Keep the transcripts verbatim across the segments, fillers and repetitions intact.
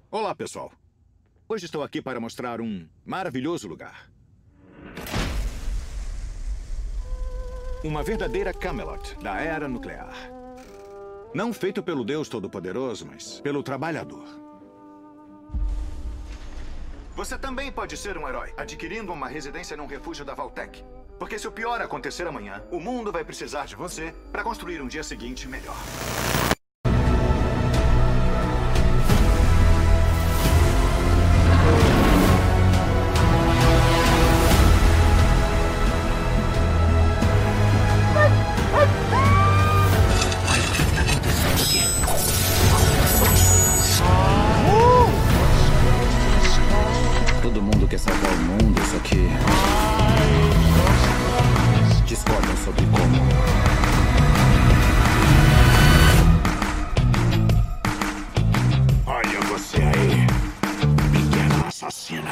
Olá, pessoal. Hoje estou aqui para mostrar um maravilhoso lugar. Uma verdadeira Camelot da era nuclear. Não feito pelo Deus Todo-Poderoso, mas pelo trabalhador. Você também pode ser um herói, adquirindo uma residência num refúgio da Vaultec. Porque se o pior acontecer amanhã, o mundo vai precisar de você para construir um dia seguinte melhor. Todo mundo quer salvar o mundo, só que discordam sobre como. Olha você aí, pequena assassina.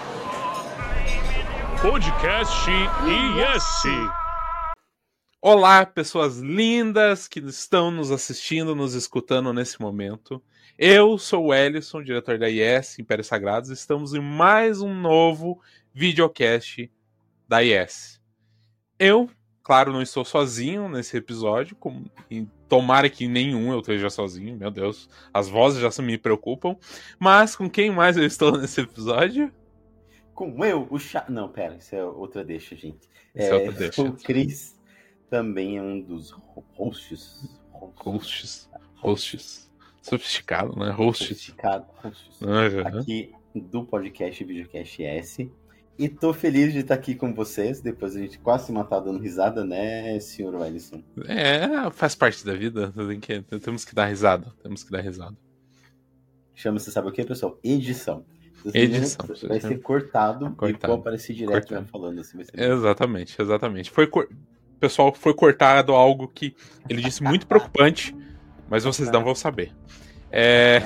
Podcast I S. Olá, pessoas lindas que estão nos assistindo, nos escutando nesse momento. Eu sou o Ellison, diretor da I S, Impérios Sagrados. Estamos em mais um novo videocast da I S. Eu, claro, não estou sozinho nesse episódio, como, e tomara que nenhum eu esteja sozinho, meu Deus, as vozes já me preocupam. Mas com quem mais eu estou nesse episódio? Com eu, o chá... Não, pera, isso é outra deixa, gente. Esse é, é outra deixa. O Cris também é um dos hosts. Hosts. Hosts. Sofisticado, né? Hosts. Sofisticado. Hosts. Uhum. Aqui do podcast Videocast S. E tô feliz de estar aqui com vocês. Depois a gente quase se matar dando risada, né, senhor Ellison? É, faz parte da vida. Tem que, temos que dar risada. Temos que dar risada. Chama-se, sabe o que, pessoal? Edição. Edição. Vai ser cortado, cortado. E vou aparecer direto já falando assim. Vai ser exatamente, exatamente. Foi cor... Pessoal, foi cortado algo que ele disse muito preocupante, mas vocês não vão saber. É...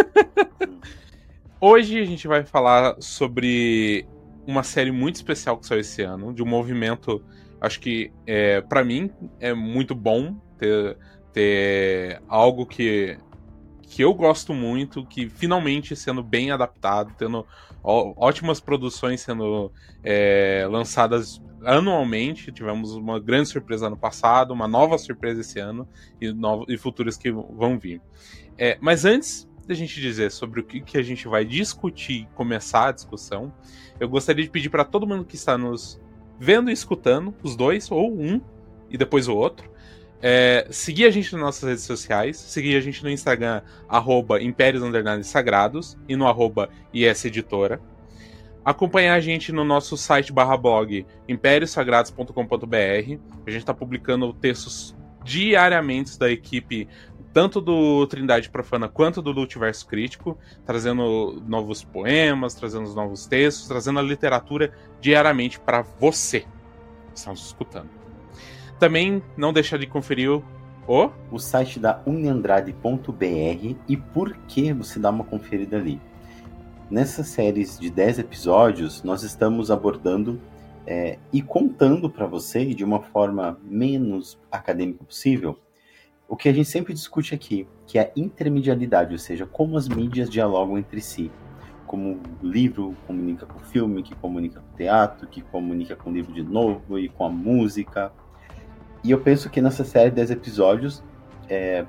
Hoje a gente vai falar sobre uma série muito especial que saiu esse ano, de um movimento, acho que é, para mim é muito bom ter, ter algo que, que eu gosto muito, que finalmente sendo bem adaptado, tendo ó, ótimas produções sendo é, lançadas anualmente. Tivemos uma grande surpresa ano passado, uma nova surpresa esse ano e, novos, e futuras que vão vir. É, mas antes da gente dizer sobre o que, que a gente vai discutir e começar a discussão, eu gostaria de pedir para todo mundo que está nos vendo e escutando, os dois, ou um, e depois o outro, é, seguir a gente nas nossas redes sociais, seguir a gente no Instagram, arroba Impérios Underline Sagrados, e no arroba I S Editora. Acompanhar a gente no nosso site barra blog impérios sagrados ponto com ponto b r. A gente está publicando textos diariamente da equipe, tanto do Trindade Profana quanto do Multiverso Crítico, trazendo novos poemas, trazendo os novos textos, trazendo a literatura diariamente para você que está nos escutando. Também não deixa de conferir o... o, o site da uniandrade ponto b r e por que você dá uma conferida ali. Nessas séries de dez episódios, nós estamos abordando é, e contando para você, de uma forma menos acadêmica possível, o que a gente sempre discute aqui, que é a intermedialidade, ou seja, como as mídias dialogam entre si. Como o livro comunica com o filme, que comunica com o teatro, que comunica com o livro de novo e com a música. E eu penso que nessa série de dez episódios... É,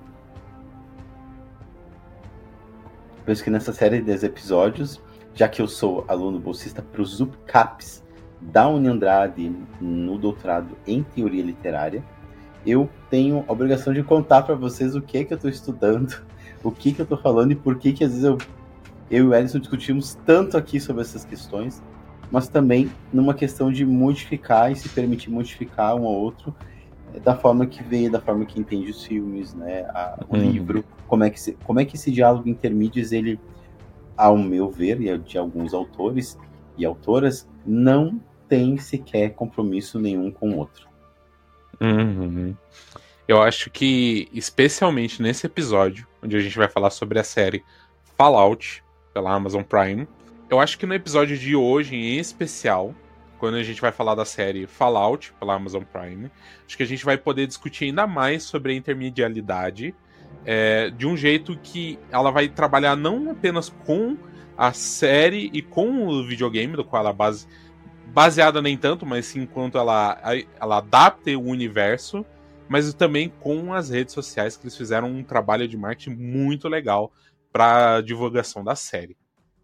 penso que nessa série de dez episódios, já que eu sou aluno bolsista para os U P CAPs da Uniandrade no doutorado em teoria literária, eu tenho a obrigação de contar para vocês o que é que eu estou estudando, o que que eu estou falando e por que que às vezes eu, eu e o Ellison discutimos tanto aqui sobre essas questões, mas também numa questão de modificar e se permitir modificar um ao outro da forma que vê, da forma que entende os filmes, né, a, o uhum. livro, como é, que se, como é que esse diálogo intermídios, ele, ao meu ver, e de alguns autores e autoras, não tem sequer compromisso nenhum com o outro. Uhum. Eu acho que, especialmente nesse episódio, onde a gente vai falar sobre a série Fallout, pela Amazon Prime, eu acho que no episódio de hoje, em especial, quando a gente vai falar da série Fallout, pela Amazon Prime, acho que a gente vai poder discutir ainda mais sobre a intermedialidade é, de um jeito que ela vai trabalhar não apenas com a série e com o videogame, do qual ela base, baseada nem tanto, mas sim enquanto ela, ela adapta o universo, mas também com as redes sociais, que eles fizeram um trabalho de marketing muito legal para divulgação da série.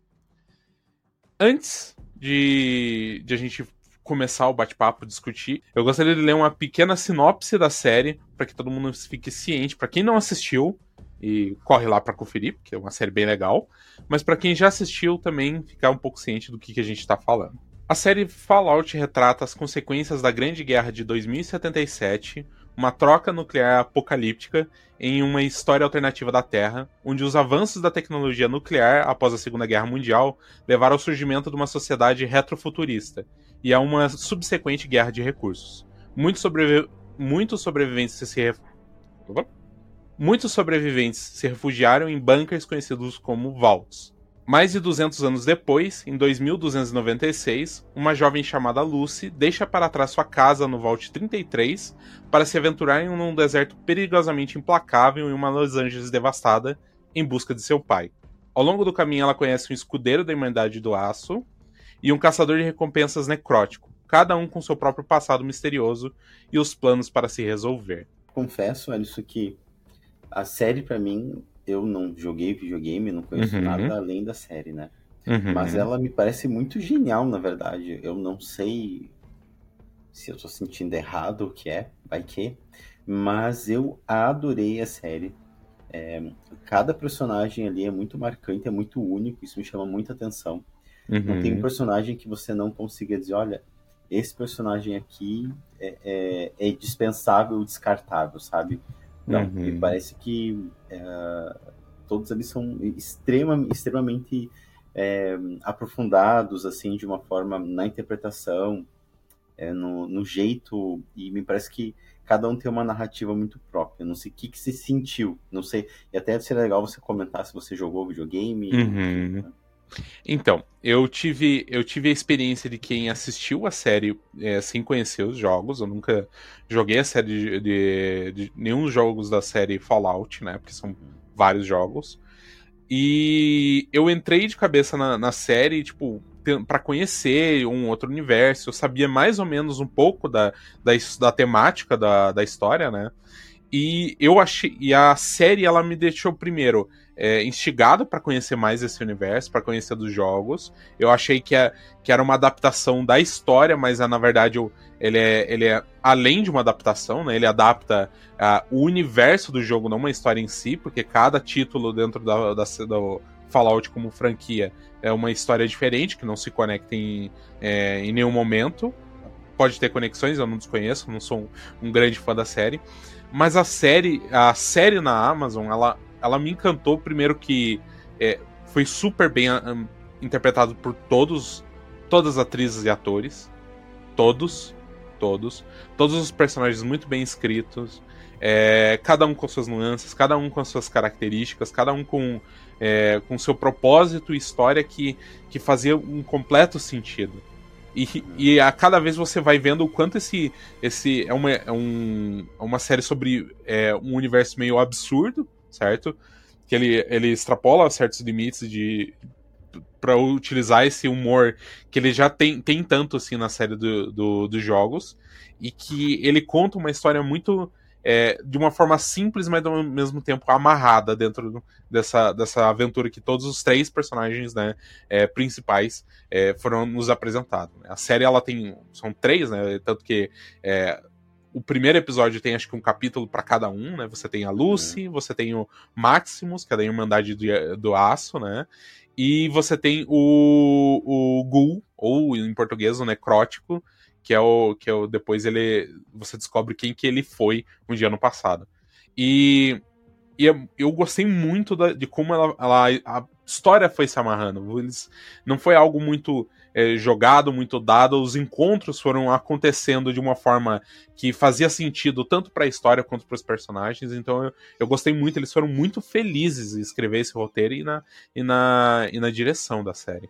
Antes de, de a gente começar o bate-papo, discutir, eu gostaria de ler uma pequena sinopse da série, para que todo mundo fique ciente. Para quem não assistiu, e corre lá para conferir, porque é uma série bem legal, mas para quem já assistiu também ficar um pouco ciente do que, que a gente está falando. A série Fallout retrata as consequências da Grande Guerra de dois mil e setenta e sete, uma troca nuclear apocalíptica em uma história alternativa da Terra, onde os avanços da tecnologia nuclear após a Segunda Guerra Mundial levaram ao surgimento de uma sociedade retrofuturista e a uma subsequente guerra de recursos. Muitos, sobrevi- muitos sobreviventes se ref... Muitos sobreviventes se refugiaram em bunkers conhecidos como vaults. Mais de duzentos anos depois, em dois mil duzentos e noventa e seis, uma jovem chamada Lucy deixa para trás sua casa no Vault trinta e três para se aventurar em um deserto perigosamente implacável em uma Los Angeles devastada, em busca de seu pai. Ao longo do caminho, ela conhece um escudeiro da Irmandade do Aço e um caçador de recompensas necrótico, cada um com seu próprio passado misterioso e os planos para se resolver. Confesso, Alisson, que a série, pra mim, eu não joguei videogame, não conheço Uhum. nada além da série, né? Uhum. Mas ela me parece muito genial, na verdade. Eu não sei se eu tô sentindo errado o que é, vai que. Mas eu adorei a série. É, cada personagem ali é muito marcante, é muito único, isso me chama muita atenção. Uhum. Não tem um personagem que você não consiga dizer, olha, esse personagem aqui é, é, é dispensável, descartável, sabe? Não, Uhum. me parece que é, todos eles são extrema, extremamente é, aprofundados, assim, de uma forma na interpretação, é, no, no jeito, e me parece que cada um tem uma narrativa muito própria. Não sei o que, que você sentiu, não sei, e até seria legal você comentar se você jogou videogame. Uhum. Então, eu tive, eu tive a experiência de quem assistiu a série é, sem conhecer os jogos. Eu nunca joguei a série de, de, de nenhum dos jogos da série Fallout, né? Porque são vários jogos. E eu entrei de cabeça na, na série, tipo, para conhecer um outro universo. Eu sabia mais ou menos um pouco da, da, da temática da, da história, né? E eu achei, e a série ela me deixou primeiro é, instigado para conhecer mais esse universo, para conhecer dos jogos. Eu achei que, é, que era uma adaptação da história, mas na verdade eu, ele, é, ele é além de uma adaptação, né? Ele adapta uh, o universo do jogo, não uma história em si, porque cada título dentro da, da, do Fallout como franquia é uma história diferente, que não se conecta em, é, em nenhum momento. Pode ter conexões, eu não desconheço, não sou um, um grande fã da série. Mas a série, a série na Amazon, ela, ela me encantou. Primeiro que é, foi super bem um, interpretado por todos, todas as atrizes e atores. Todos, todos. Todos os personagens muito bem escritos. É, cada um com suas nuances, cada um com suas características, cada um com, é, com seu propósito e história que, que fazia um completo sentido. E, e a cada vez você vai vendo o quanto esse, esse é, uma, é, um, é uma série sobre é, um universo meio absurdo, certo? Que ele, ele extrapola certos limites de para utilizar esse humor que ele já tem, tem tanto assim na série do, do, dos jogos, e que ele conta uma história muito é, de uma forma simples, mas ao mesmo tempo amarrada dentro dessa, dessa aventura que todos os três personagens, né, é, principais é, foram nos apresentados. A série ela tem são três, né, tanto que é, o primeiro episódio tem acho que um capítulo para cada um, né? Você tem a Lucy, uhum. Você tem o Maximus, que é da Irmandade do, do Aço, né? E você tem o, o Ghoul, ou em português o Necrótico, que é o que é o, depois ele você descobre quem que ele foi um dia no passado. E, e eu gostei muito da, de como ela, ela, a história foi se amarrando. Eles, não foi algo muito é, jogado, muito dado. Os encontros foram acontecendo de uma forma que fazia sentido tanto para a história quanto para os personagens. Então eu, eu gostei muito. Eles foram muito felizes em escrever esse roteiro e na, e na, e na direção da série.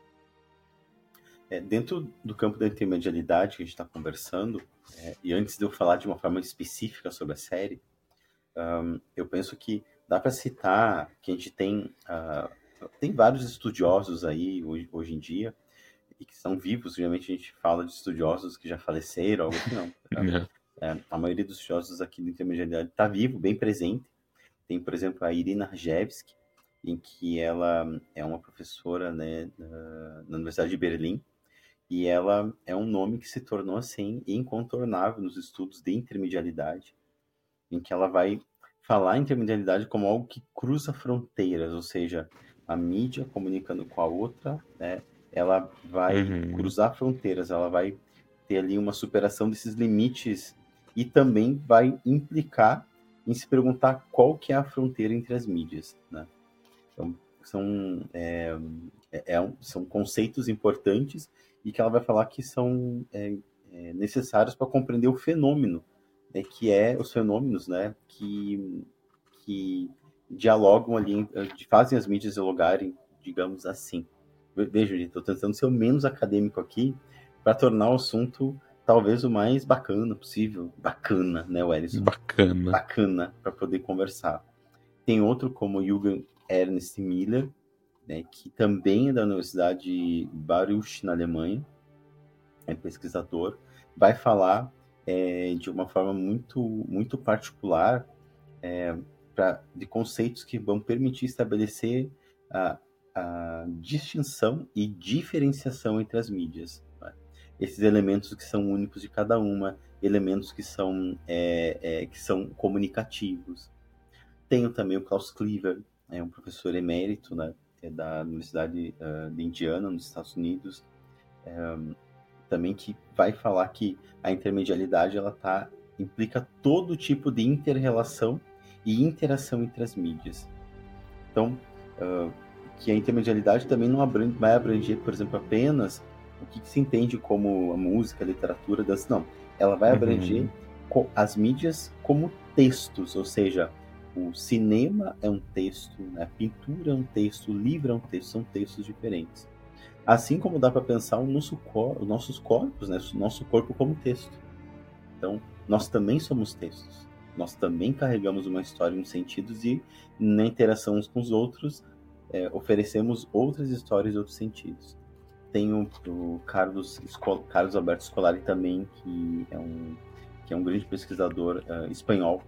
É, dentro do campo da intermedialidade que a gente está conversando, é, e antes de eu falar de uma forma específica sobre a série, um, eu penso que dá para citar que a gente tem, uh, tem vários estudiosos aí hoje, hoje em dia, e que são vivos. Obviamente a gente fala de estudiosos que já faleceram, algo que não. Tá? É, a maioria dos estudiosos aqui do intermedialidade está vivo, bem presente. Tem, por exemplo, a Irina Rajewski, em que ela é uma professora, né, na, na Universidade de Berlim, e ela é um nome que se tornou, assim, incontornável nos estudos de intermedialidade, em que ela vai falar intermedialidade como algo que cruza fronteiras, ou seja, a mídia comunicando com a outra, né, ela vai uhum. cruzar fronteiras, ela vai ter ali uma superação desses limites e também vai implicar em se perguntar qual que é a fronteira entre as mídias, né? Então, são, é, é, são conceitos importantes e que ela vai falar que são é, é, necessários para compreender o fenômeno, né, que é os fenômenos, né, que, que dialogam ali, fazem as mídias dialogarem, digamos assim. Veja, gente, estou tentando ser o menos acadêmico aqui para tornar o assunto talvez o mais bacana possível. Bacana, né, Wellington? Bacana. Bacana, para poder conversar. Tem outro como Jürgen Ernst Miller, né, que também é da Universidade de Baruch, na Alemanha, é pesquisador, vai falar é, de uma forma muito, muito particular é, pra, de conceitos que vão permitir estabelecer a, a distinção e diferenciação entre as mídias. Né? Esses elementos que são únicos de cada uma, elementos que são, é, é, que são comunicativos. Tenho também o Klaus Cleaver, é um professor emérito, né, é da Universidade uh, de Indiana, nos Estados Unidos, um, também que vai falar que a intermedialidade ela tá, implica todo tipo de inter-relação e interação entre as mídias. Então, uh, que a intermedialidade também não abrange, vai abranger, por exemplo, apenas o que, que se entende como a música, a literatura, a dança, não. Ela vai abranger uhum. as mídias como textos, ou seja, o cinema é um texto, né? A pintura é um texto, o livro é um texto, são textos diferentes. Assim como dá para pensar o nosso cor, os nossos corpos, né? O nosso corpo como texto. Então, nós também somos textos. Nós também carregamos uma história, uns sentidos e na interação uns com os outros é, oferecemos outras histórias e outros sentidos. Tem o, o Carlos, Esco, Carlos Alberto Scolari também, que é um, que é um grande pesquisador uh, espanhol,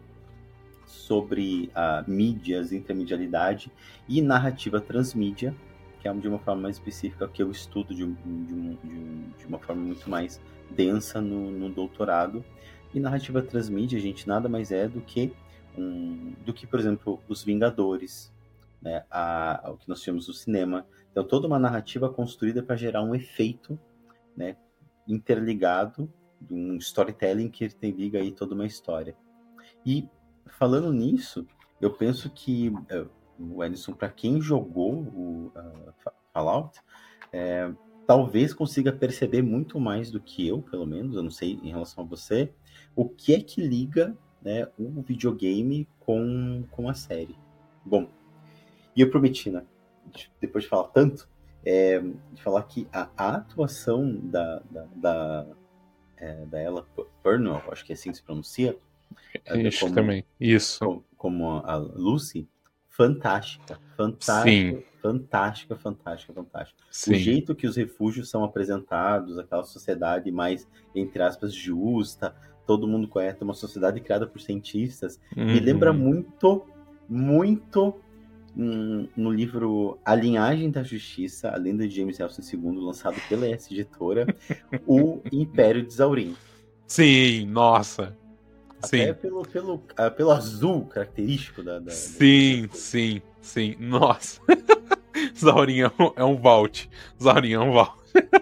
sobre uh, mídias, intermedialidade e narrativa transmídia, que é de uma forma mais específica que eu estudo de, um, de, um, de, um, de uma forma muito mais densa no, no doutorado. E narrativa transmídia, gente, nada mais é do que, um, do que por exemplo, Os Vingadores, né, a, o que nós tínhamos no cinema. Então, toda uma narrativa construída para gerar um efeito, né, interligado, um storytelling que liga aí toda uma história. E falando nisso, eu penso que uh, o Ellison, para quem jogou o uh, Fallout, é, talvez consiga perceber muito mais do que eu, pelo menos, eu não sei em relação a você, o que é que liga, né, o videogame com, com a série. Bom, e eu prometi, né, depois de falar tanto, é, de falar que a, a atuação da, da, da, é, da Ella Purnell, acho que é assim que se pronuncia, Isso como, também, isso. Como, como a Lucy, fantástica, fantástica, Sim. fantástica, fantástica, fantástica. Sim. O jeito que os refúgios são apresentados, aquela sociedade mais, entre aspas, justa, todo mundo conhece, uma sociedade criada por cientistas, uhum. me lembra muito, muito hum, no livro A Linhagem da Justiça, a lenda de James Elson segundo, lançado pela S Editora, o Império de Zaurin. Sim, nossa. Até sim. Pelo, pelo, uh, pelo azul característico da... da sim, da... sim, sim. Nossa. Zaurin é um, é um vault. Zaurin é um vault.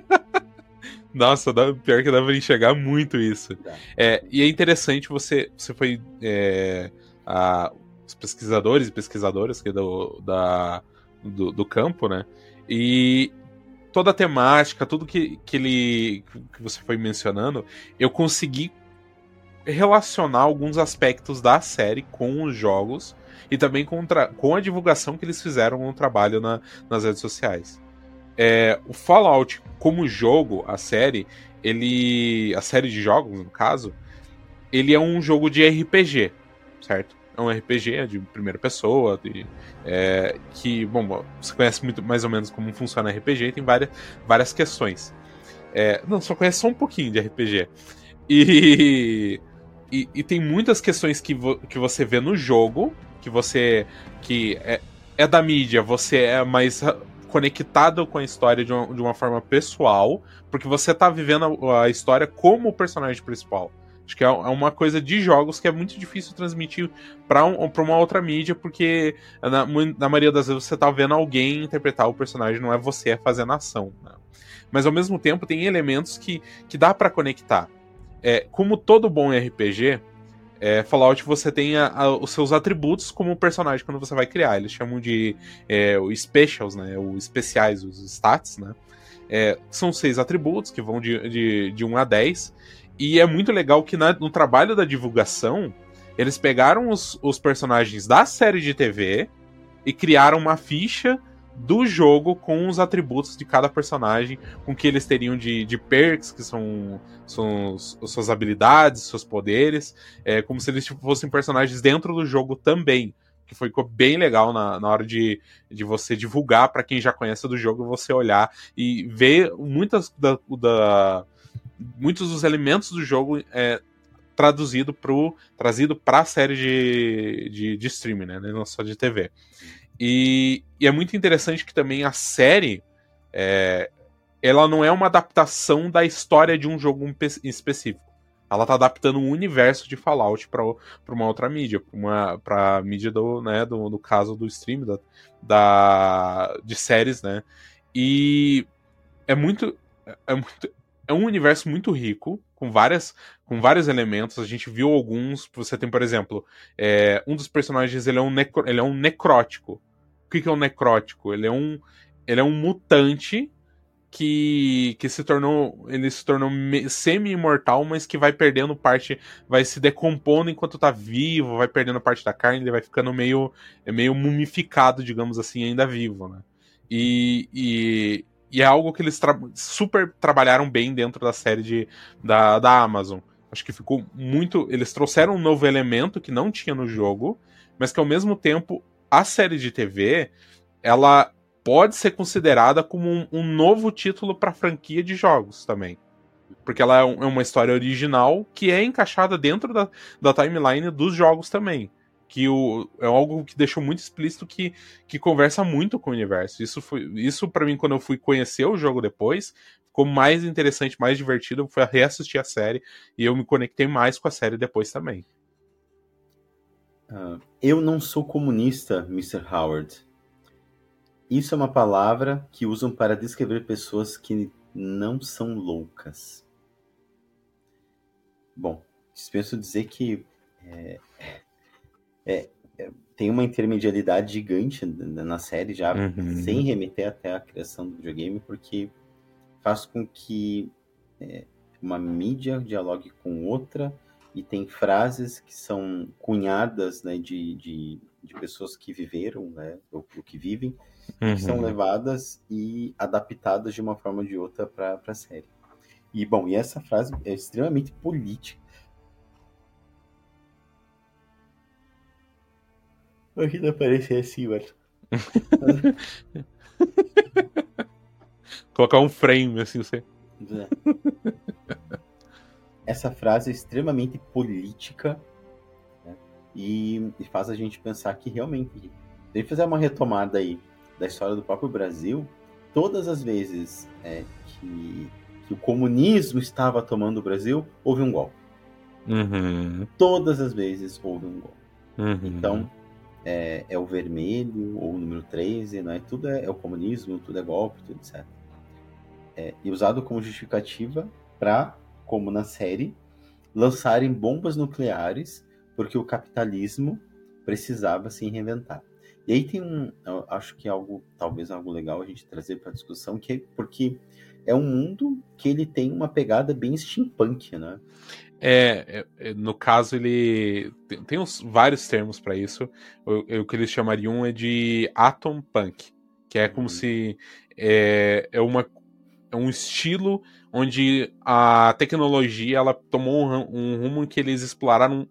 Nossa, dá, pior que dá pra enxergar muito isso. É, e é interessante, você, você foi... É, a, os pesquisadores e pesquisadoras que do, da, do, do campo, né? E toda a temática, tudo que, que, ele, que você foi mencionando, eu consegui relacionar alguns aspectos da série com os jogos e também com, com a divulgação que eles fizeram no trabalho na, nas redes sociais. É, o Fallout, como jogo, a série, ele, a série de jogos, no caso, ele é um jogo de R P G, certo? É é um R P G de primeira pessoa, de, é, que, bom, você conhece muito mais ou menos como funciona R P G, e tem várias, várias questões. É, não, só conhece só um pouquinho de R P G. E, e, e tem muitas questões que, vo, que você vê no jogo, que você... que é, é da mídia, você é mais conectado com a história de uma, de uma forma pessoal, porque você tá vivendo a, a história como o personagem principal. Acho que é uma coisa de jogos que é muito difícil transmitir para um, pra uma outra mídia, porque na, na maioria das vezes você tá vendo alguém interpretar o personagem, não é você fazendo a ação, né? Mas ao mesmo tempo tem elementos que, que dá para conectar. É, como todo bom R P G, é, Fallout você tem a, a, os seus atributos como personagem quando você vai criar. Eles chamam de é, os specials, né? Os especiais, os stats, né? É, são seis atributos que vão de, de, de um a dez. E é muito legal que na, no trabalho da divulgação, eles pegaram os, os personagens da série de T V e criaram uma ficha do jogo com os atributos de cada personagem, com que eles teriam de, de perks, que são, são os, suas habilidades, seus poderes, é, como se eles fossem personagens dentro do jogo também, que foi bem legal na, na hora de, de você divulgar para quem já conhece do jogo, você olhar e ver muitas da, da, muitos dos elementos do jogo é, traduzido pro, trazido para a série de, de, de streaming, né? Não só de T V. E, e é muito interessante que também a série é, ela não é uma adaptação da história de um jogo em específico. Ela tá adaptando um universo de Fallout para uma outra mídia, para uma pra mídia do, né, do, do caso do stream, da, da, de séries, né? E é muito, é muito. É um universo muito rico, com, várias, com vários elementos. A gente viu alguns. Você tem, por exemplo, é, um dos personagens ele é, um necro, ele é um necrótico. O que, que é um necrótico? Ele é um, ele é um mutante que, que se tornou. Ele se tornou semi-imortal, mas que vai perdendo parte. Vai se decompondo enquanto tá vivo, vai perdendo parte da carne, ele vai ficando meio, meio mumificado, digamos assim, ainda vivo, né? E. e E é algo que eles tra- super trabalharam bem dentro da série de, da, da Amazon. Acho que ficou muito... Eles trouxeram um novo elemento que não tinha no jogo, mas que ao mesmo tempo, a série de T V, ela pode ser considerada como um, um novo título para a franquia de jogos também. Porque ela é, um, é uma história original que é encaixada dentro da, da timeline dos jogos também. Que o, é algo que deixou muito explícito que, que conversa muito com o universo. Isso, foi, isso para mim, quando eu fui conhecer o jogo depois, ficou mais interessante, mais divertido, foi reassistir a série, e eu me conectei mais com a série depois também. Uh, eu não sou comunista, mister Howard. Isso é uma palavra que usam para descrever pessoas que não são loucas. Bom, dispenso dizer que é, é, é, tem uma intermedialidade gigante na série, já uhum. sem remeter até a criação do videogame, porque faz com que é, uma mídia dialogue com outra, e tem frases que são cunhadas, né, de, de, de pessoas que viveram, né, ou, ou que vivem, uhum. que são levadas e adaptadas de uma forma ou de outra para a série. E, bom, e essa frase é extremamente política. Imagina aparecer assim, mano. Colocar um frame, assim, você... É. Essa frase é extremamente política, né? e, e faz a gente pensar que realmente, se a gente fizer uma retomada aí da história do próprio Brasil, todas as vezes é, que, que o comunismo estava tomando o Brasil, houve um golpe. Uhum. Todas as vezes houve um golpe. Uhum. Então, é, é o vermelho, ou o número treze, né? Tudo é, é o comunismo, tudo é golpe, tudo etcétera. É, e usado como justificativa para, como na série, lançarem bombas nucleares porque o capitalismo precisava se reinventar. E aí tem um, eu acho que é algo, talvez algo legal a gente trazer para a discussão, que é porque é um mundo que ele tem uma pegada bem steampunk, né? É, é no caso ele tem, tem uns, vários termos para isso. O, o que eles chamariam é de atom punk, que é como hum. se é, é uma é um estilo onde a tecnologia ela tomou um, um rumo em que eles exploraram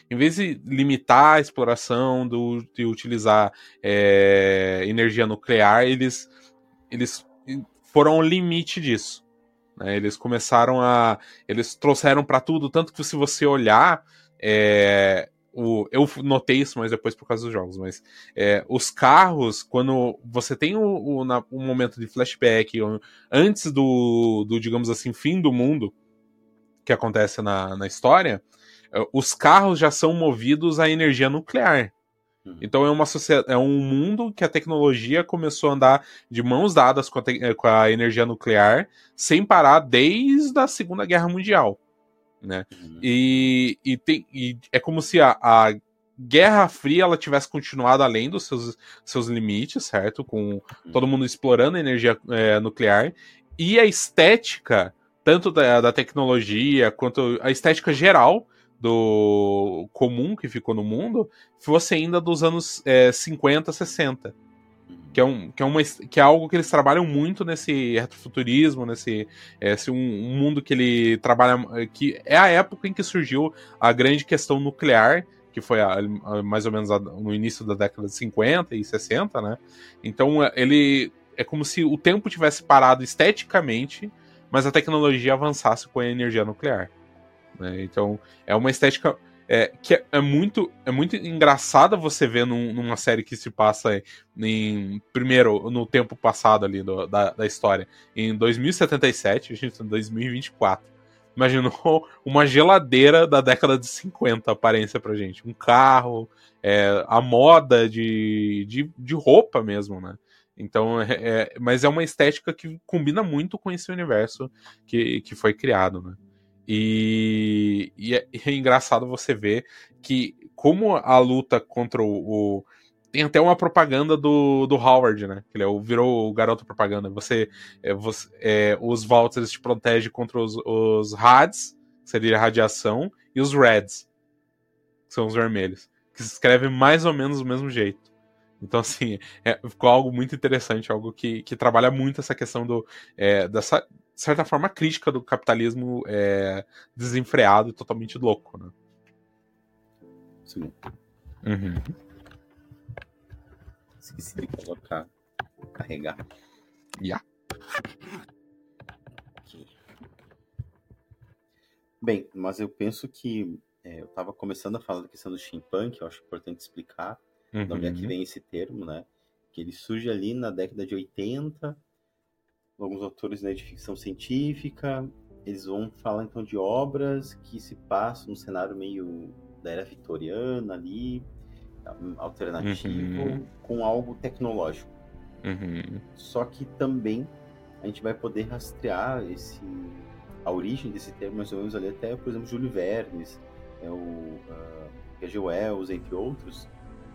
em vez de limitar a exploração, do, de utilizar é, energia nuclear, eles, eles foram ao limite disso. Né? Eles começaram a... Eles trouxeram para tudo, tanto que se você olhar... É, o, eu notei isso, mas depois por causa dos jogos, mas é, os carros, quando você tem o, o, na, um momento de flashback, antes do, do, digamos assim, fim do mundo, que acontece na, na história, os carros já são movidos a energia nuclear. Então é, uma sociedade, é um mundo que a tecnologia começou a andar de mãos dadas com a, te, com a energia nuclear, sem parar desde a Segunda Guerra Mundial. Né? Uhum. E, e, tem, e é como se a, a Guerra Fria ela tivesse continuado além dos seus, seus limites, certo? Com uhum. todo mundo explorando a energia é, nuclear. E a estética, tanto da, da tecnologia, quanto a estética geral do comum que ficou no mundo, fosse ainda dos anos é, cinquenta, sessenta. Que é, um, que, é uma, que é algo que eles trabalham muito nesse retrofuturismo, nesse esse um, um mundo que ele trabalha, que é a época em que surgiu a grande questão nuclear, que foi a, a, mais ou menos a, no início da década de cinquenta e sessenta, né? Então ele é como se o tempo tivesse parado esteticamente, mas a tecnologia avançasse com a energia nuclear. Né? Então é uma estética... É, que é, é, muito, é muito engraçada você ver num, numa série que se passa em, primeiro, no tempo passado ali do, da, da história, em dois mil e setenta e sete, a gente está em dois mil e vinte e quatro. Imaginou uma geladeira da década de cinquenta, aparência pra gente. Um carro, é, a moda de, de, de roupa mesmo, né? Então, é, é, mas é uma estética que combina muito com esse universo que, que foi criado, né? E, e, é, e é engraçado você ver que como a luta contra o, o... Tem até uma propaganda do, do Howard, né? Ele é o, virou o garoto propaganda. Você, é, você é, os Vaults eles te protegem contra os, os Hads, que seria a radiação, e os Reds, que são os vermelhos, que se escrevem mais ou menos do mesmo jeito. Então, assim, é, ficou algo muito interessante, algo que, que trabalha muito essa questão do, é, dessa, de certa forma, crítica do capitalismo é, desenfreado e totalmente louco, né? Sim. Uhum. Esqueci de colocar, carregar. Yeah. Okay. Bem, mas eu penso que é, eu estava começando a falar da questão do steampunk, eu acho importante explicar de onde é que vem esse termo, né? Que ele surge ali na década de oitenta, alguns autores, né, de ficção científica, eles vão falar então de obras que se passam num cenário meio da era vitoriana ali, alternativo, uhum. com algo tecnológico. Uhum. Só que também a gente vai poder rastrear esse, a origem desse termo mais ou menos ali até, por exemplo, Júlio Vernes, é o uh, H G Wells, entre outros.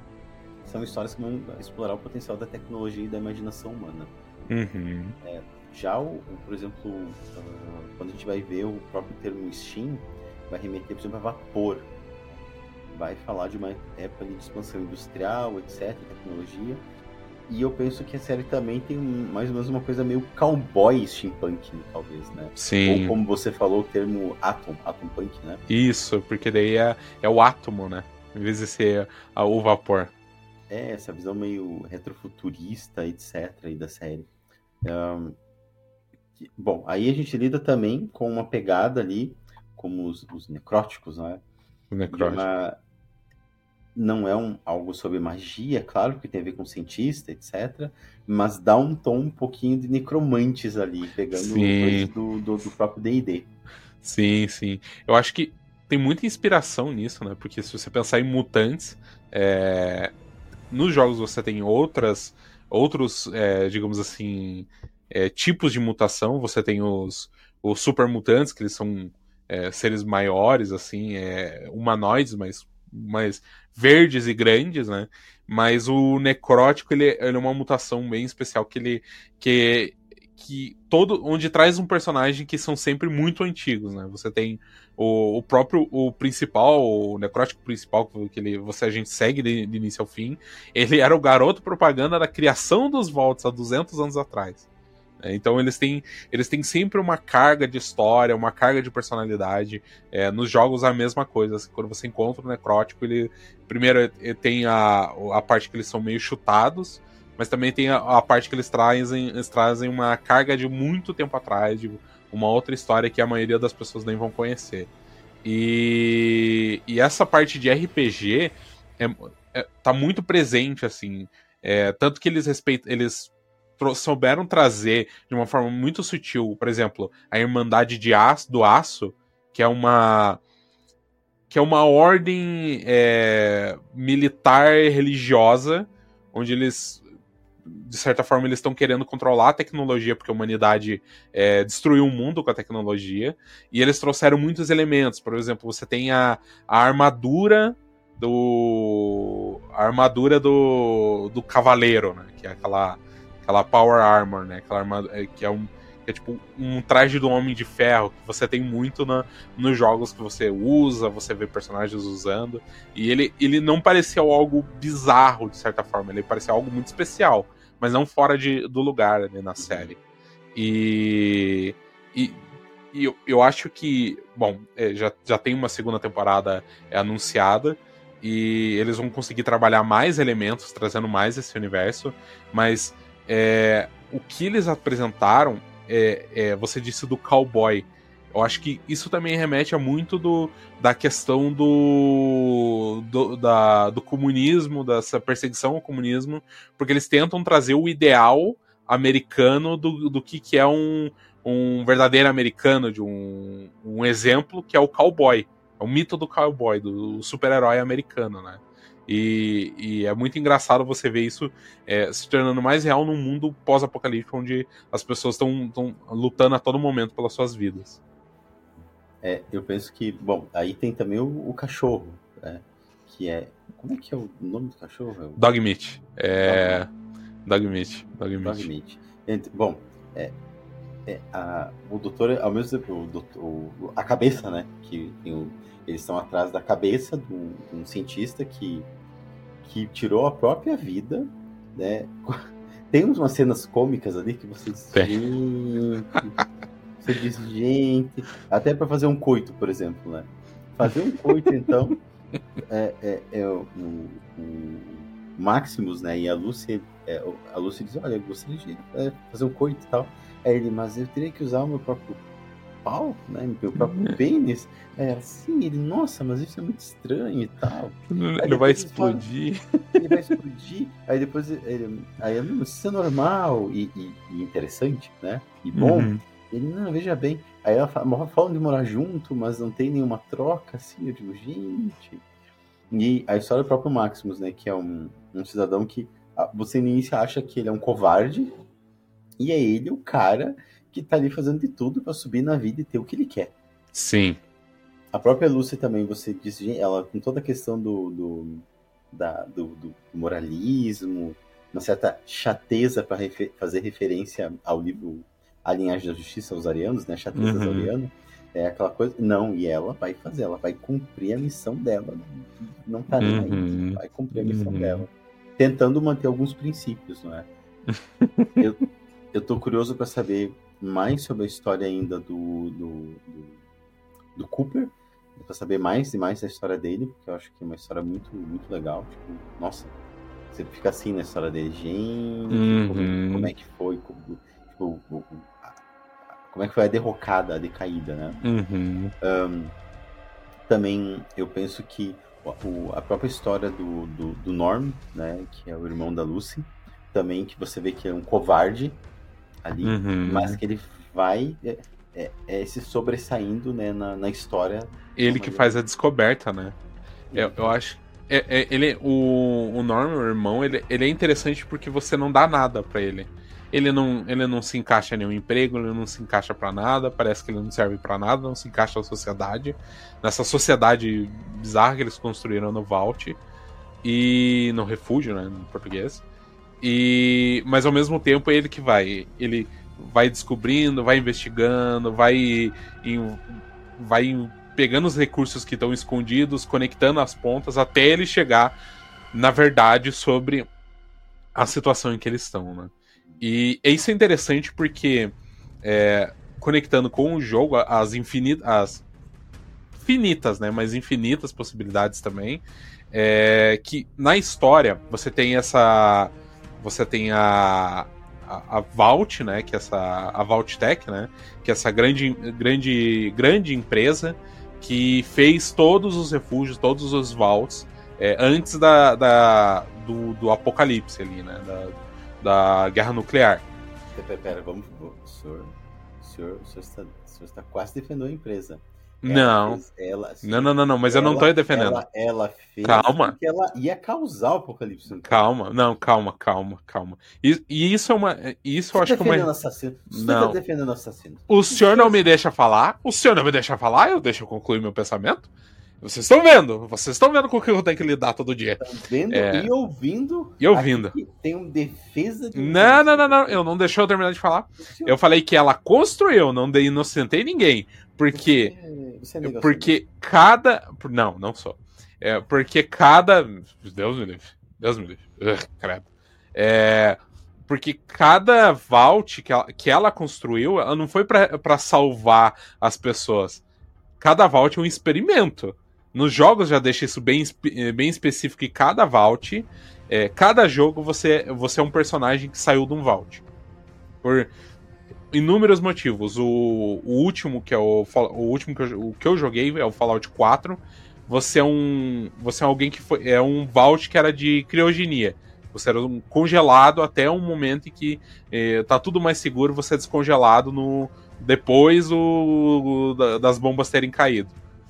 São histórias que vão explorar o potencial da tecnologia e da imaginação humana. Uhum. É, já, o, por exemplo, uh, quando a gente vai ver o próprio termo steam, vai remeter, por exemplo, a vapor. Vai falar de uma época de expansão industrial, etcétera, tecnologia. E eu penso que a série também tem mais ou menos uma coisa meio cowboy steampunk, talvez, né? Sim. Ou como você falou, o termo atom, atom punk, né? Isso, porque daí é, é o átomo, né? Em vez de ser a, o vapor. É, essa visão meio retrofuturista, etcétera, aí da série. Um, que, bom, aí a gente lida também com uma pegada ali, como os, os necróticos, né? O necrótico. Uma, não é um, algo sobre magia, claro, porque tem a ver com cientista, etcétera, mas dá um tom um pouquinho de necromantes ali, pegando coisas do, do, do próprio D e D. Sim, sim. Eu acho que tem muita inspiração nisso, né? Porque se você pensar em mutantes, é... nos jogos você tem outras, outros, é, digamos assim, é, tipos de mutação. Você tem os, os super mutantes, que eles são é, seres maiores, assim, é, humanoides, mas, mas verdes e grandes, né? Mas o necrótico, ele, ele é uma mutação bem especial, que ele... Que, que todo, onde traz um personagem que são sempre muito antigos, né? Você tem o, o próprio, o principal, o necrótico principal, que ele, você, a gente segue de, de início ao fim, ele era o garoto propaganda da criação dos Vaults há duzentos anos atrás. Então eles têm, eles têm sempre uma carga de história, uma carga de personalidade. É, nos jogos a mesma coisa. Quando você encontra o Necrótico, ele primeiro tem a, a parte que eles são meio chutados, mas também tem a, a parte que eles trazem, eles trazem uma carga de muito tempo atrás, de uma outra história que a maioria das pessoas nem vão conhecer. E, e essa parte de R P G é, é, tá muito presente, assim. É, tanto que eles respeitam. Eles souberam trazer de uma forma muito sutil, por exemplo, a Irmandade de Aço, do Aço, que é uma que é uma ordem é, militar religiosa, onde eles, de certa forma, eles estão querendo controlar a tecnologia, porque a humanidade é, destruiu o mundo com a tecnologia, e eles trouxeram muitos elementos. Por exemplo, você tem a, a armadura do a armadura do, do cavaleiro, né, que é aquela aquela power armor, né? Aquela armadura que é um que é tipo um traje do Homem de Ferro que você tem muito na, nos jogos que você usa, você vê personagens usando. E ele, ele não parecia algo bizarro, de certa forma. Ele parecia algo muito especial, mas não fora de, do lugar ali na série. E, e, e eu, eu acho que, bom, é, já, já tem uma segunda temporada é, anunciada. E eles vão conseguir trabalhar mais elementos, trazendo mais esse universo, mas É, o que eles apresentaram, é, é, você disse do cowboy. Eu acho que isso também remete a muito do, da questão do, do, da, do comunismo, dessa perseguição ao comunismo, porque eles tentam trazer o ideal americano do, do que, que é um, um verdadeiro americano, de um, um exemplo que é o cowboy. É o mito do cowboy, do super-herói americano, né? E, e é muito engraçado você ver isso é, se tornando mais real num mundo pós-apocalíptico, onde as pessoas estão lutando a todo momento pelas suas vidas. É, eu penso que, bom, aí tem também o, o cachorro, né? Que é... Como é que é o nome do cachorro? Dogmeat. É... Dogmeat. Dogmeat. Dogmeat. Bom, é, é, a, o doutor, ao mesmo tempo, o doutor, o, a cabeça, né? Que tem o, eles estão atrás da cabeça de um, de um cientista que que tirou a própria vida, né? Tem umas cenas cômicas ali que você diz, gente, você diz, gente, até para fazer um coito, por exemplo, né? Fazer um coito, então, é, é, é o, o Maximus, né? E a Lucy, é, a Lucy diz, olha, eu gostaria de é, fazer um coito e tal. Aí ele, mas eu teria que usar o meu próprio pau, né? Meu próprio pênis. É assim, ele, nossa, mas isso é muito estranho e tal. Ele vai explodir. Fala, ele vai explodir. Aí depois ele, aí eu, isso é normal e, e, e interessante, né? E bom. Uhum. Ele, não, veja bem. Aí ela fala, falam de morar junto, mas não tem nenhuma troca, assim. Eu digo, gente. E a história do próprio Maximus, né? Que é um, um cidadão que você no início acha que ele é um covarde. E é ele o cara que tá ali fazendo de tudo pra subir na vida e ter o que ele quer. Sim. A própria Lucy também, você disse, ela com toda a questão do, do, da, do, do moralismo, uma certa chateza para refer- fazer referência ao livro A Linhagem da Justiça, aos arianos, né? Chateza uhum. ariana. É aquela coisa... Não, e ela vai fazer, ela vai cumprir a missão dela. Não tá nem uhum. aí, vai cumprir a missão uhum. dela. Tentando manter alguns princípios, não é? eu, eu tô curioso para saber mais sobre a história ainda do, do, do, do Cooper, para saber mais e mais da história dele, porque eu acho que é uma história muito, muito legal. Tipo, nossa, você fica assim na história dele, gente, uhum. como, como é que foi, como, tipo, como é que foi a derrocada, a decaída, né? Uhum. Um, também eu penso que o, a própria história do, do, do Norm, né, que é o irmão da Lucy, também que você vê que é um covarde ali, uhum. mas que ele vai é, é, é se sobressaindo, né, na, na história. Ele que faz a descoberta, né? Eu, eu acho é, é, ele, o, o Norm, o irmão, ele, ele é interessante porque você não dá nada pra ele. Ele não, ele não se encaixa em nenhum emprego, ele não se encaixa pra nada, parece que ele não serve pra nada, não se encaixa na sociedade, nessa sociedade bizarra que eles construíram no Vault e no refúgio, né, no português. E, mas ao mesmo tempo é ele que vai, ele vai descobrindo, vai investigando, vai, em, vai pegando os recursos que estão escondidos, conectando as pontas até ele chegar na verdade sobre a situação em que eles estão, né? E isso é interessante porque, é, conectando com o jogo, as infinitas, as finitas, né, mas infinitas possibilidades também, é, que na história você tem essa, você tem a, a, a Vault, né, que é essa, a Vault-Tec, né, que é essa grande, grande, grande empresa que fez todos os refúgios, todos os vaults, é, antes da, da, do, do apocalipse ali, né, da, da guerra nuclear. Pera, pera, vamos. O senhor, o senhor, o senhor, está, o senhor está quase defendendo a empresa. Ela Não. Fez, ela, sim, não, não, não, não, mas ela, eu não tô defendendo. Ela, ela fez calma. porque ela ia causar o apocalipse nuclear. Calma, não, calma, calma, calma. E, e isso é uma. Isso eu acho que é uma. Assassino. Você não. tá defendendo assassino. O senhor não me deixa falar? O senhor não me deixa falar? Eu deixo eu concluir meu pensamento? Vocês estão vendo, vocês estão vendo com o que eu tenho que lidar todo dia. Estão vendo é... e ouvindo. E ouvindo. Tem um defesa de. Um não, não, não, não, eu não deixei eu terminar de falar. Eu falei que ela construiu, não dei inocentei ninguém. Porque. Você, você é porque cada. Não, não sou. É, porque cada. Deus me livre. Deus me livre. Ugh, credo. É. Porque cada vault que ela, que ela construiu, ela não foi pra, pra salvar as pessoas. Cada vault é um experimento. Nos jogos já deixa isso bem, bem específico, que cada vault, é, cada jogo você, você é um personagem que saiu de um vault. Por inúmeros motivos. O, o último, que é o, o último que eu, o que eu joguei, é o Fallout quatro. Você é um. Você é alguém que foi. É um vault que era de criogenia. Você era um congelado até um momento em que eh, tá tudo mais seguro, você é descongelado no, depois o, o, das bombas terem caído.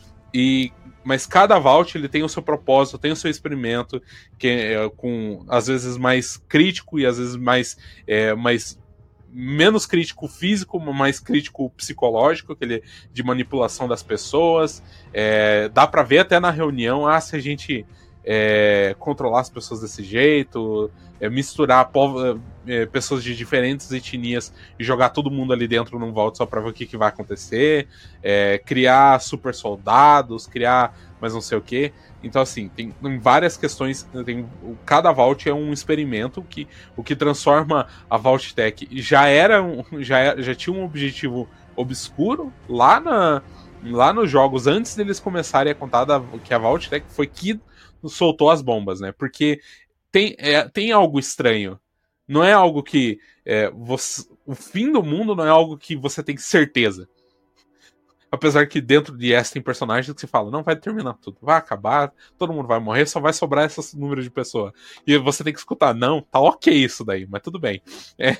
E, mas cada vault ele tem o seu propósito, tem o seu experimento, que é com às vezes mais crítico e às vezes mais, é, mais menos crítico físico, mas mais crítico psicológico, aquele de manipulação das pessoas. É, dá pra ver até na reunião, ah, se a gente É, controlar as pessoas desse jeito, é, misturar povo, é, pessoas de diferentes etnias e jogar todo mundo ali dentro num vault só pra ver o que, que vai acontecer, é, criar super soldados, criar mais não sei o que. Então assim, tem, tem várias questões, tem, cada vault é um experimento, que, o que transforma a Vault-Tec já era um, já, já tinha um objetivo obscuro lá, na, lá nos jogos, antes deles começarem a contar da, que a Vault-Tec foi que soltou as bombas, né? Porque tem, é, tem algo estranho. Não é algo que... É, você, o fim do mundo não é algo que você tem certeza. Apesar que dentro de Yes tem personagens que você fala, não, vai terminar tudo, vai acabar, todo mundo vai morrer, só vai sobrar esse número de pessoas. E você tem que escutar, não, tá ok isso daí, mas tudo bem. É...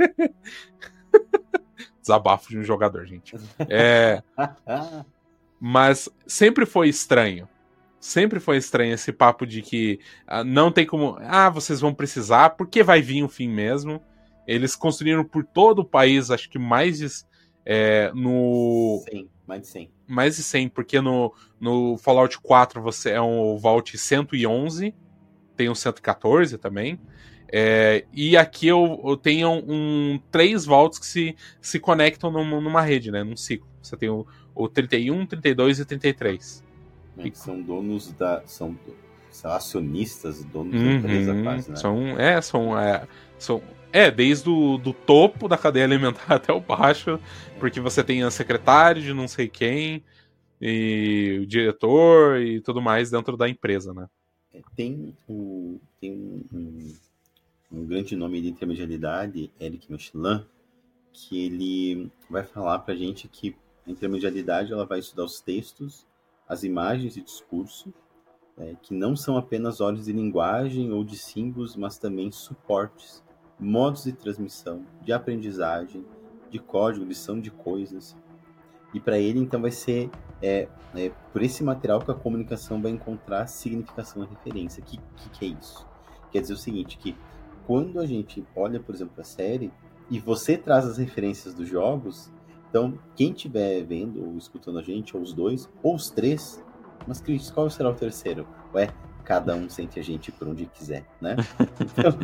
Desabafo de um jogador, gente. É... Mas sempre foi estranho. Sempre foi estranho esse papo de que ah, não tem como... Ah, vocês vão precisar, porque vai vir o fim mesmo. Eles construíram por todo o país, acho que mais de... É, no... cem, mais de cem. Mais de cem, porque no, no Fallout quatro você é um Vault cento e onze, tem um cento e quatorze também. É, e aqui eu, eu tenho um, três Vaults que se, se conectam numa, numa rede, né, num ciclo. Você tem o, o trinta e um, trinta e dois e trinta e três. Que são donos da... São, são acionistas, donos uhum, da empresa quase, né? São, é, são, é, são... É, desde o do topo da cadeia alimentar até o baixo, porque você tem a secretária de não sei quem, e o diretor e tudo mais dentro da empresa, né? Tem, o, tem um, um, um grande nome de intermedialidade, Eric Michelin, que ele vai falar pra gente que a intermedialidade ela vai estudar os textos, as imagens e discurso, é, que não são apenas olhos de linguagem ou de símbolos, mas também suportes, modos de transmissão, de aprendizagem, de código, lição de coisas. E para ele, então, vai ser é, é, por esse material que a comunicação vai encontrar significação e referência. O que, que, que é isso? Quer dizer o seguinte, que quando a gente olha, por exemplo, a série, e você traz as referências dos jogos, então, quem estiver vendo ou escutando a gente, ou os dois, ou os três, mas Cris, qual será o terceiro? Ué, cada um sente a gente por onde quiser, né? Então,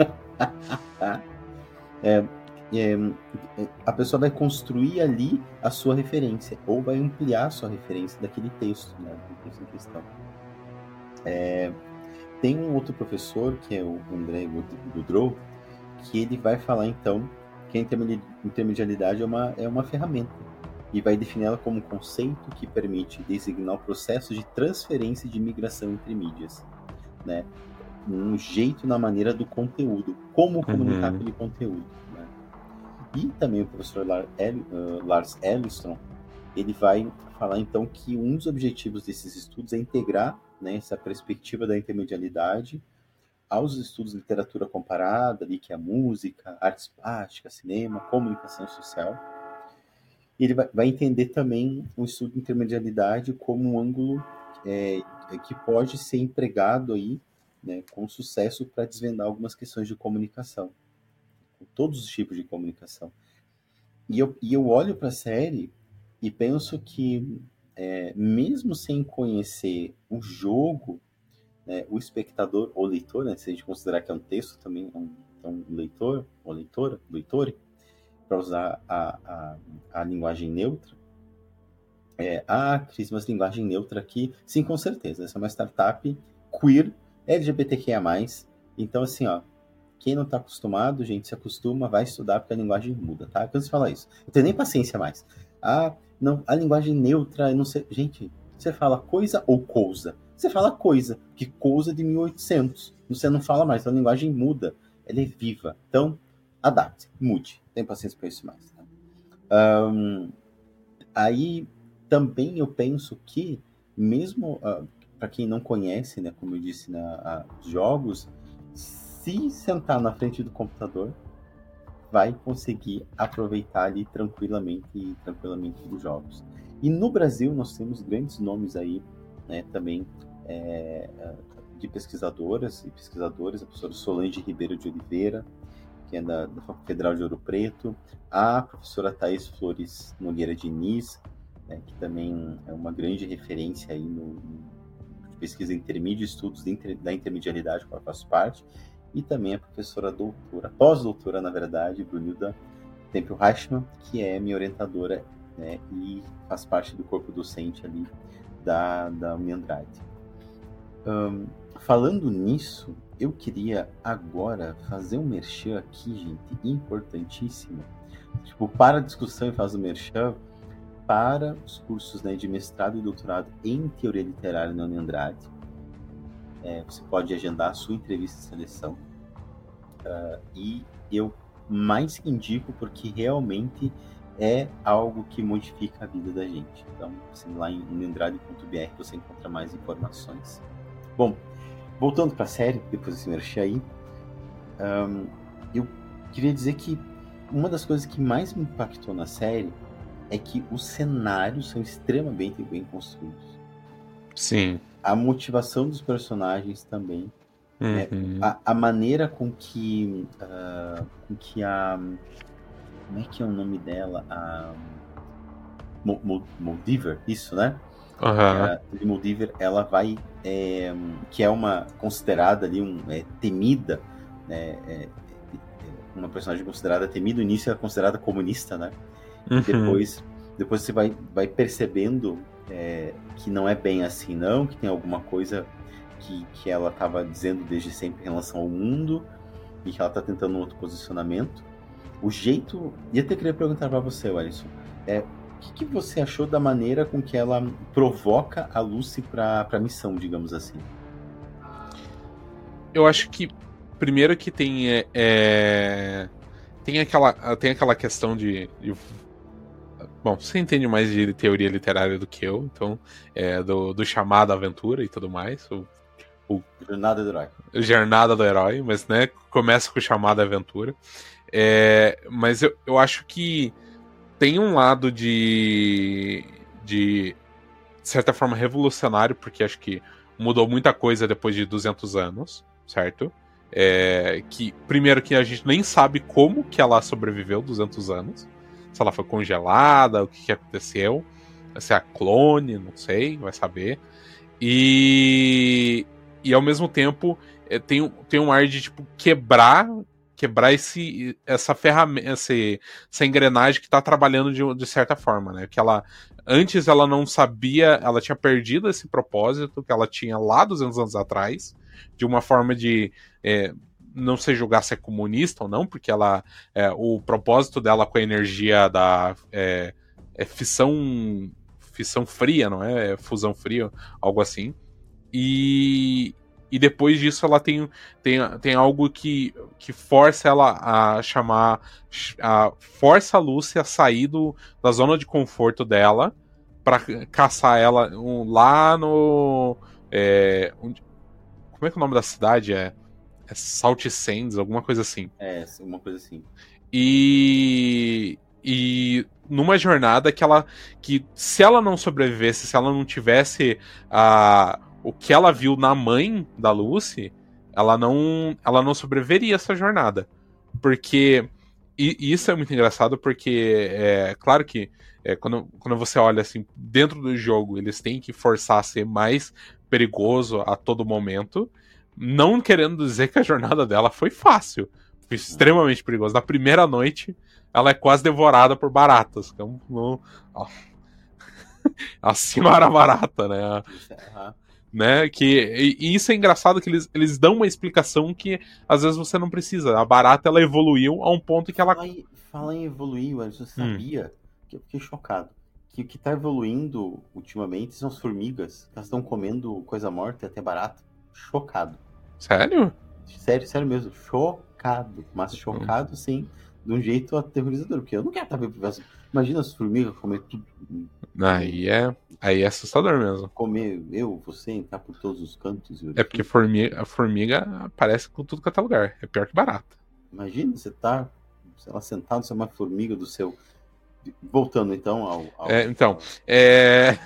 é, é, a pessoa vai construir ali a sua referência, ou vai ampliar a sua referência daquele texto, né? Do texto em questão. É, tem um outro professor, que é o André Goudreau, que ele vai falar, então, que a intermedialidade é uma, é uma ferramenta e vai definir ela como um conceito que permite designar o processo de transferência e de migração entre mídias, né? Um jeito na maneira do conteúdo, como comunicar Uhum. aquele conteúdo, né? E também o professor Lar, El, uh, Lars Ellison, ele vai falar então que um dos objetivos desses estudos é integrar, né, essa perspectiva da intermedialidade aos estudos de literatura comparada, ali, que é a música, artes plásticas, cinema, comunicação social. E ele vai, vai entender também o estudo de intermedialidade como um ângulo é, que pode ser empregado aí, né, com sucesso para desvendar algumas questões de comunicação, todos os tipos de comunicação. E eu, e eu olho para a série e penso que, é, mesmo sem conhecer o jogo, né, o espectador ou leitor, né, se a gente considerar que é um texto também, é um, é um leitor ou leitora, leitor, para usar a, a, a linguagem neutra. É, ah, Cris, mas linguagem neutra aqui? Sim, com certeza. Essa é uma startup queer, L G B T Q I A mais. Então, assim, ó, quem não está acostumado, gente, se acostuma, vai estudar porque a linguagem muda, tá? Quando você fala isso, eu tenho nem paciência mais. Ah, não, a linguagem neutra, eu não sei. Gente, você fala coisa ou coisa? Você fala coisa, que coisa de mil e oitocentos. Você não fala mais, então a linguagem muda, ela é viva. Então, adapte, mude. Tem paciência para isso mais. Tá? Um, aí, também eu penso que, mesmo uh, para quem não conhece, né, como eu disse, na, uh, jogos, se sentar na frente do computador, vai conseguir aproveitar ali tranquilamente, tranquilamente dos jogos. E no Brasil nós temos grandes nomes aí, né, também é, de pesquisadoras e pesquisadores, a professora Solange Ribeiro de Oliveira, que é da, da Federal de Ouro Preto, a professora Thaís Flores Nogueira Diniz, né, que também é uma grande referência aí no, no pesquisa intermídia e estudos de inter, da intermedialidade, qual eu faço parte, e também a professora doutora, pós-doutora, na verdade, Brunilda Tempel Reichmann, que é minha orientadora, né, e faz parte do corpo docente ali da, da Uniandrade. Um, falando nisso, eu queria agora fazer um merchan aqui, gente, importantíssimo. Tipo, para a discussão e faz o merchan para os cursos, né, de mestrado e doutorado em teoria literária na Uniandrade. É, você pode agendar a sua entrevista de seleção. Uh, e eu mais que indico porque realmente é algo que modifica a vida da gente. Então, assim, lá em uniandrade ponto b r você encontra mais informações. Bom, voltando para a série, depois desse merchan aí, um, eu queria dizer que uma das coisas que mais me impactou na série é que os cenários são extremamente bem construídos. Sim. A motivação dos personagens também. Uhum. Né? A, a maneira com que, uh, com que a... Como é que é o nome dela? A Moldiver, isso, né? Uhum. A Moldiver, ela vai... É, que é uma considerada ali, um, é, temida, né? É, uma personagem considerada temida, no início é considerada comunista, né? Uhum. Depois, depois você vai, vai percebendo é, que não é bem assim, não, que tem alguma coisa que, que ela estava dizendo desde sempre em relação ao mundo e que ela está tentando um outro posicionamento. O jeito... E até queria perguntar para você, Alisson, é, o que, que você achou da maneira com que ela provoca a Lucy para a missão, digamos assim? Eu acho que, primeiro que tem... É, é... Tem aquela, tem aquela questão de, de... Bom, você entende mais de teoria literária do que eu, então, é, do, do chamado aventura e tudo mais. O, o... Jornada do Herói. Jornada do Herói, mas, né, começa com o chamado aventura. É, mas eu, eu acho que tem um lado de, de, de certa forma, revolucionário, porque acho que mudou muita coisa depois de duzentos anos, certo? É, que, primeiro que a gente nem sabe como que ela sobreviveu duzentos anos. Se ela foi congelada, o que, que aconteceu. Se é a clone, não sei, vai saber. E, e ao mesmo tempo é, tem, tem um ar de tipo, quebrar quebrar esse, essa ferramenta, esse, essa engrenagem que está trabalhando de, de certa forma, né? Que ela, antes ela não sabia, ela tinha perdido esse propósito que ela tinha lá duzentos anos atrás, de uma forma de é, não sei julgar se é comunista ou não, porque ela é, o propósito dela com a energia da é, é fissão fissão fria, não é? É fusão fria, algo assim. E, e depois disso ela tem, tem, tem algo que, que força ela a chamar a, força a Lucy a sair do, da zona de conforto dela pra caçar ela um, lá no é, onde, como é que é o nome da cidade? É É Salt Sands, alguma coisa assim. É, uma coisa assim. E. E numa jornada que ela. Que se ela não sobrevivesse, se ela não tivesse a, o que ela viu na mãe da Lucy, ela não, ela não sobreviveria a essa jornada. Porque. E, e isso é muito engraçado, porque é claro que é, quando, quando você olha assim, dentro do jogo, eles têm que forçar a ser mais perigoso a todo momento. Não querendo dizer que a jornada dela foi fácil. Foi extremamente perigosa. Na primeira noite, ela é quase devorada por baratas. Então, no... Assim não era barata, né? Uhum. né? Que, e, e isso é engraçado que eles, eles dão uma explicação que às vezes você não precisa. A barata ela evoluiu a um ponto que ela. Fala em, fala em evoluir, você sabia hum. que eu fiquei chocado. Que o que tá evoluindo ultimamente são as formigas. Elas estão comendo coisa morta e até barata. Chocado. Sério? Sério, sério mesmo. Chocado. Mas chocado, hum. sim. De um jeito aterrorizador. Porque eu não quero estar vendo. Imagina as formigas comer tudo. Aí é, aí é assustador mesmo. Comer eu, você, entrar por todos os cantos. É porque formiga, a formiga aparece com tudo quanto é lugar. É pior que barata. Imagina você tá, sei lá, sentado, você é uma formiga do seu... Voltando então ao... ao... É, então, é...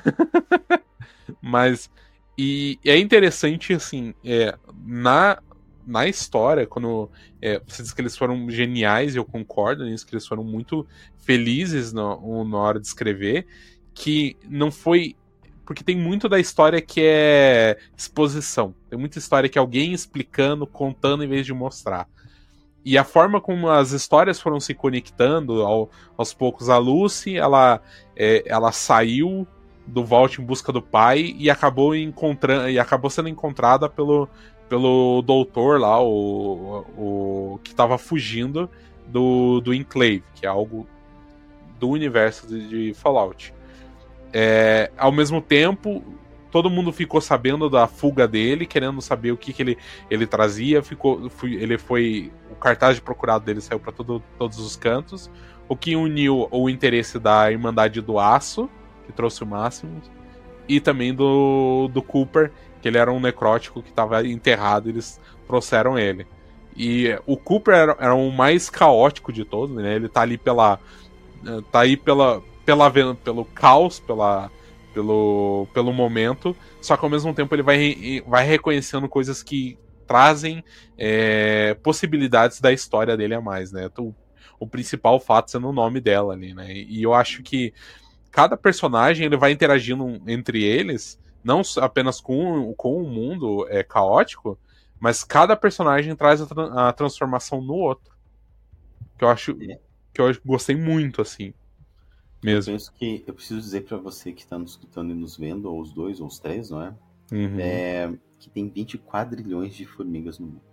Mas... E é interessante, assim, é, na, na história, quando é, você diz que eles foram geniais, e eu concordo nisso, que eles foram muito felizes no, na hora de escrever, que não foi... Porque tem muito da história que é exposição. Tem muita história que é alguém explicando, contando, em vez de mostrar. E a forma como as histórias foram se conectando, ao, aos poucos, a Lucy, ela, é, ela saiu do Vault em busca do pai e acabou encontrando e acabou sendo encontrada pelo, pelo doutor lá, o, o que estava fugindo do, do Enclave, que é algo do universo de, de Fallout. É, ao mesmo tempo, todo mundo ficou sabendo da fuga dele, querendo saber o que, que ele, ele trazia. Ficou, foi, ele foi o cartaz de procurado dele saiu para todos os cantos, o que uniu o interesse da Irmandade do Aço, que trouxe o Máximo, e também do, do Cooper, que ele era um necrótico que estava enterrado, e eles trouxeram ele. E o Cooper era, era o mais caótico de todos, né? Ele tá ali pela tá aí pela, pela pelo caos, pela pelo, pelo momento, só que ao mesmo tempo ele vai, vai reconhecendo coisas que trazem é, possibilidades da história dele a mais, né? O, o principal fato sendo o nome dela ali, né? E eu acho que cada personagem ele vai interagindo entre eles, não apenas com, com o mundo é, caótico, mas cada personagem traz a, tra a transformação no outro. Que eu acho é. que eu gostei muito, assim. Mesmo. Eu penso que eu preciso dizer para você que está nos escutando e nos vendo, ou os dois, ou os três, não é? Uhum. É que tem vinte e quadrilhões de formigas no mundo.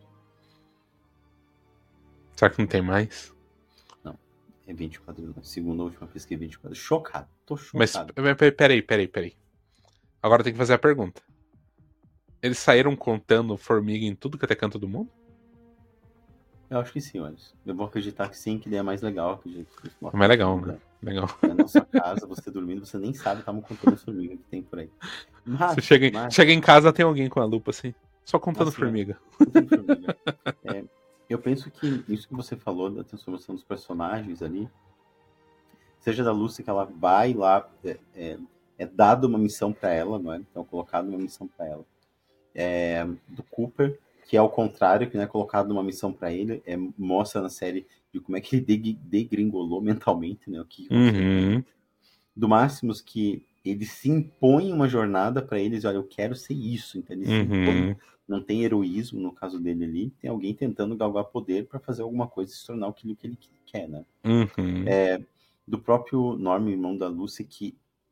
Será que não tem mais? Não, é vinte e quatro. Segundo a última pesquisa, é vinte e quatro. Chocado, tô chocado. Mas peraí, peraí, peraí. Agora tem que fazer a pergunta. Eles saíram contando formiga em tudo que é canto do mundo? Eu acho que sim, olha. Eu vou acreditar que sim, que daí é mais legal. Que gente... É mais legal, né? Legal. Na nossa casa, você dormindo, você nem sabe, estavam contando as formigas que tem por aí. Mas, você chega, mas... chega em casa, tem alguém com a lupa assim, só contando assim, formiga. Contando formiga. É, eu penso que isso que você falou da transformação dos personagens ali, seja da Lucy, que ela vai lá, é, é, é dado uma missão para ela, não é? Então, colocado uma missão para ela. É, do Cooper, que é ao contrário, que não é colocado uma missão para ele, é, mostra na série de como é que ele degringolou mentalmente, né? O que uhum. Do Máximos, que ele se impõe uma jornada para eles, olha, eu quero ser isso, então ele uhum. se impõe, não tem heroísmo no caso dele ali, tem alguém tentando galgar poder para fazer alguma coisa e se tornar aquilo que ele quer, né? Uhum. É, do próprio Norman, irmão da Lucy, que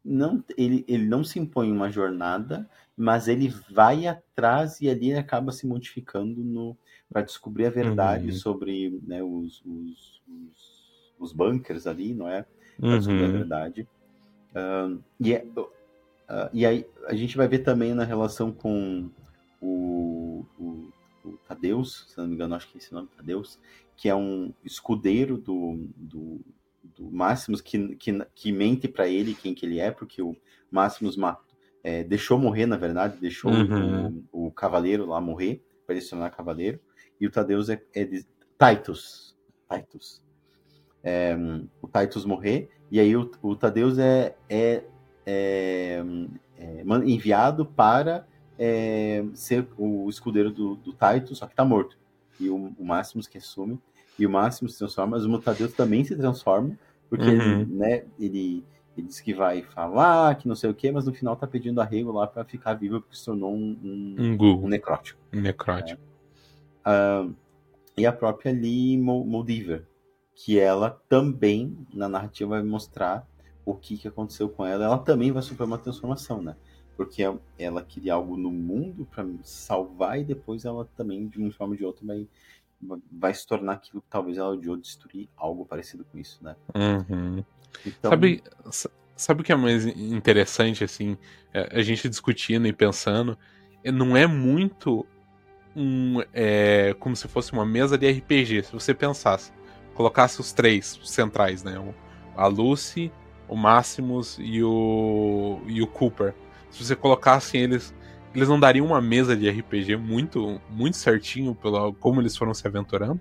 não, ele, ele não se impõe uma jornada, mas ele vai atrás e ali ele acaba se modificando no para descobrir a verdade Uhum. sobre, né, os, os, os, os bunkers ali, não é? Para descobrir a Uhum. verdade. Uh, e, é- uh, e aí a gente vai ver também na relação com o, o, o Tadeus, se não me engano, acho que é esse nome, Tadeus, que é um escudeiro do, do, do Máximos, que, que, que mente para ele quem que ele é, porque o Máximos ma- é, deixou morrer, na verdade, deixou Uhum. o, o cavaleiro lá morrer, para ele se tornar cavaleiro, e o Tadeus é, é de Titus. Titus. É, o Titus morrer, e aí o, o Tadeus é, é, é, é man- enviado para é, ser o escudeiro do, do Titus, só que tá morto. E o, o Máximos que assume, e o Máximos se transforma, mas o Tadeus também se transforma, porque Uhum. ele, né, ele, ele diz que vai falar, que não sei o que, mas no final tá pedindo arrego lá para ficar vivo, porque se tornou um, um, Um um Google. necrótico. Necrótico. Uh, e a própria Lee Moldiver, que ela também, na narrativa, vai mostrar o que, que aconteceu com ela. Ela também vai sofrer uma transformação, né? Porque ela queria algo no mundo para salvar e depois ela também, de uma forma ou de outra, vai, vai se tornar aquilo que talvez ela odiou, destruir algo parecido com isso, né? Uhum. Então, Sabe, sa- sabe o que é mais interessante, assim, é, a gente discutindo e pensando, é, não é muito um, é, como se fosse uma mesa de R P G, se você pensasse, colocasse os três centrais, né, o- a Lucy, o Máximos e o, e o Cooper, se você colocasse eles, eles não dariam uma mesa de R P G muito, muito certinho pelo como eles foram se aventurando?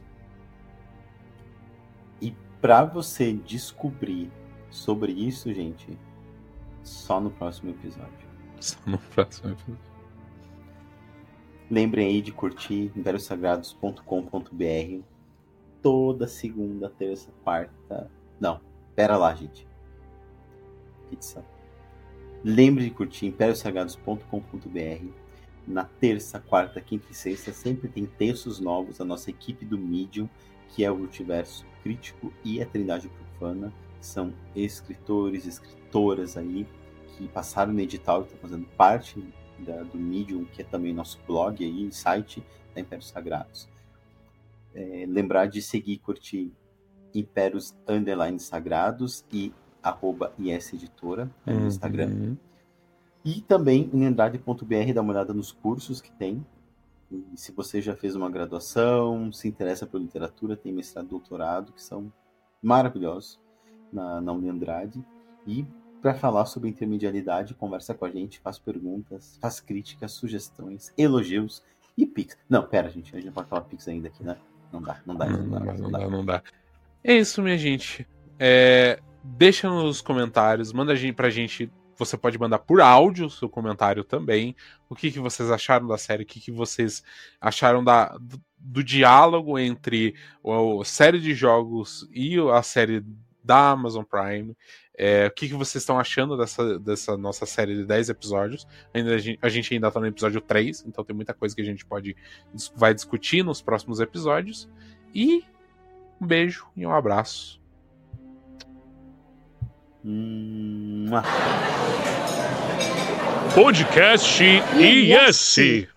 e para você descobrir sobre isso, gente, só no próximo episódio. Só no próximo episódio. Lembrem aí de curtir impérios sagrados ponto com ponto b r toda segunda, terça, quarta. Não, pera lá, gente. Pizza. Lembre de curtir impérios sagrados ponto com ponto b r. Na terça, quarta, quinta e sexta sempre tem textos novos da nossa equipe do Medium, que é o Multiverso Crítico e a Trindade Profana. São escritores, escritoras aí que passaram no edital e estão fazendo parte da, do Medium, que é também nosso blog aí, site da Impérios Sagrados. É, lembrar de seguir e curtir Impérios Underline Sagrados e arroba iseditora é no Instagram. Uhum. E também em andrade ponto b r, dá uma olhada nos cursos que tem. E se você já fez uma graduação, se interessa por literatura, tem mestrado e doutorado, que são maravilhosos na, na Uniandrade. E para falar sobre intermedialidade, conversa com a gente, faz perguntas, faz críticas, sugestões, elogios e pix. Não, pera, gente, a gente não pode falar pix ainda aqui, né? Não dá, não dá, Não, não dá, não, não não dá. dá, não dá. É isso, minha gente. É, deixa nos comentários, manda a gente, pra gente. Você pode mandar por áudio o seu comentário também. O que, que vocês acharam da série? O que, que vocês acharam da, do, do diálogo entre a série de jogos e a série da Amazon Prime? É, o que, que vocês estão achando dessa, dessa nossa série de dez episódios? Ainda, a, gente, a gente ainda está no episódio três, então tem muita coisa que a gente pode vai discutir nos próximos episódios. E um beijo e um abraço. Hum... Podcast I S.